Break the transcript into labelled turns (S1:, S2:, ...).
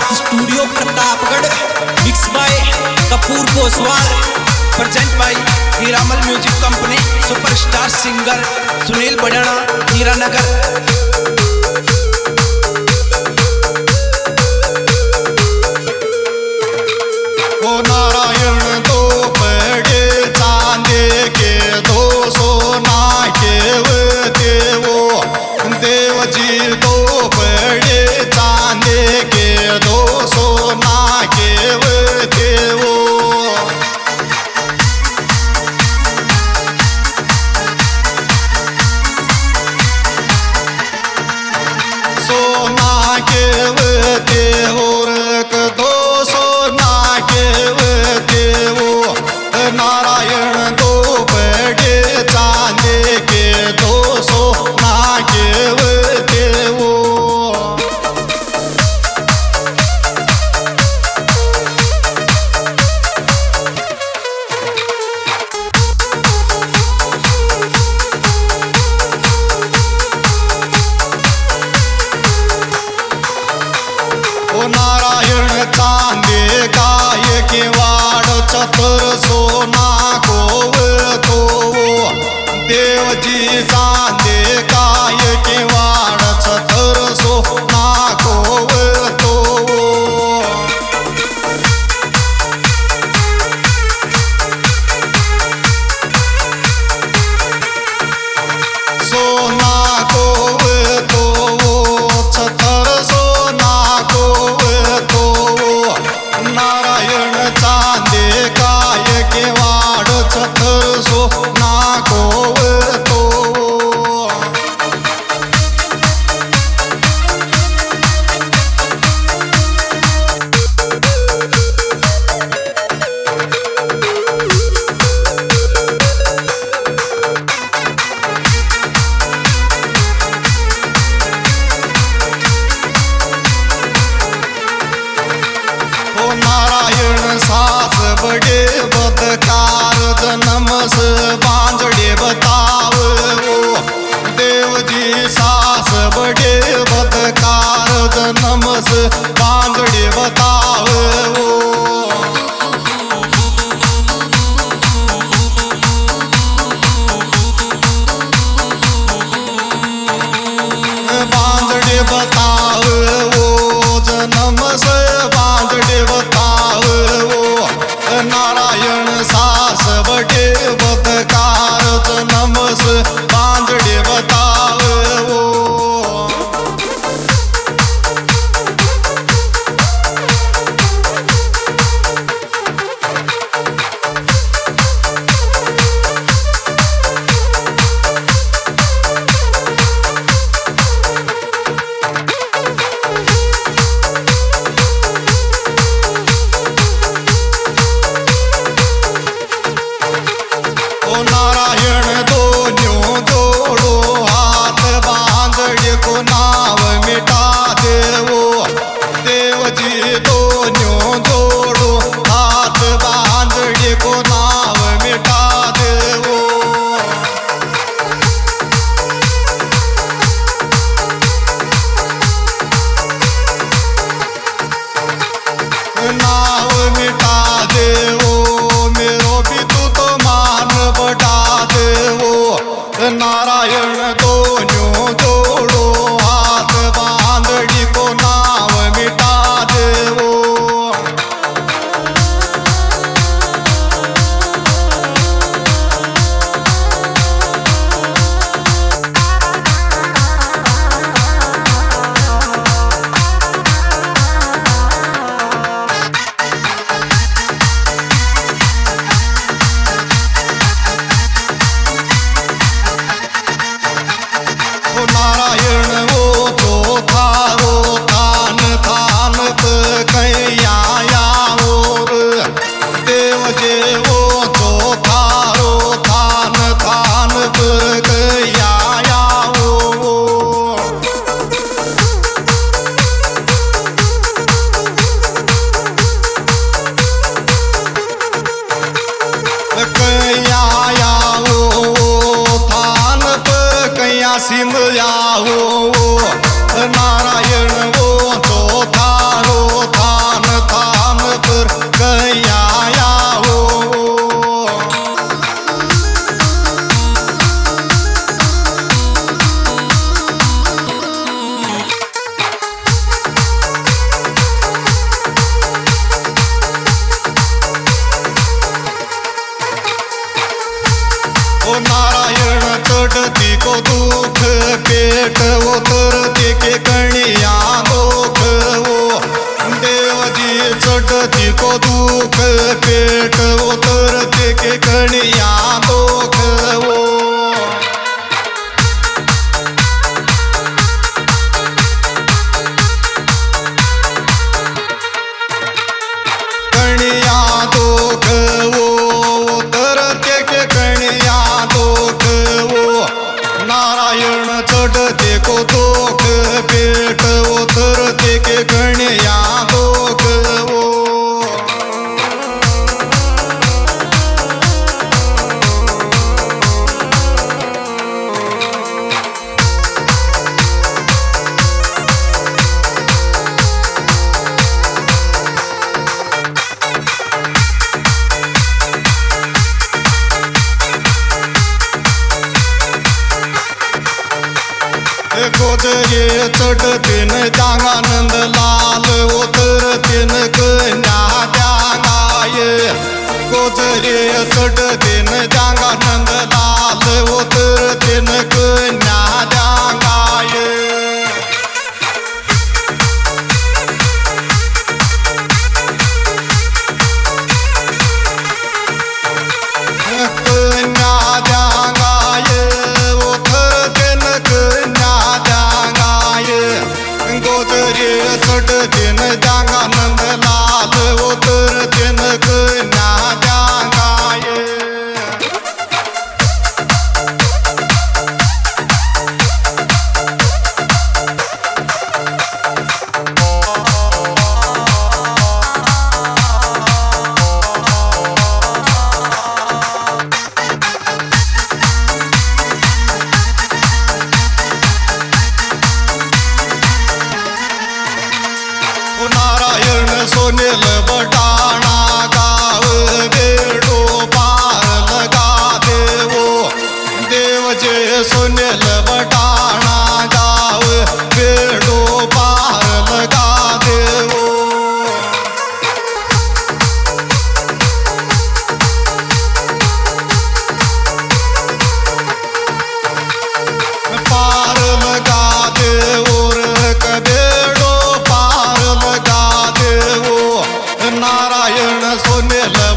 S1: Studio Pratapgarh, mix by Kapoor Poswal, present by Hiramal music company, superstar singer Sunil Badana, Hiranagar.
S2: सिमया हो नारायण वो तो थारो को दुख पेट उतरते के कणिया दुख वो देव जी चढ़ती को दुख पेट उतरते के कणिया दुख वो चढ़ते को दुख पेट उतरते के गणिया दुख वो गोजरे चढ़ते न जांगानंद लाल उतरते न कन्या जांगाए गोजरे चढ़ते न जांगानंद लाल उतरते न कन्या जांगाए कन्या जांगाए उतरते न कन्या गोजरे चढ़ते न जांगानंद लाल उतरते न कन्या जांगाए नारायण सोनेल बटाना गाव बेड़ो पार लगा देवो देव जे सोनेल बटाना गाव बेड़ो पार लगा देवो पार लगा देवो कबेड़ो नारायण सोनेल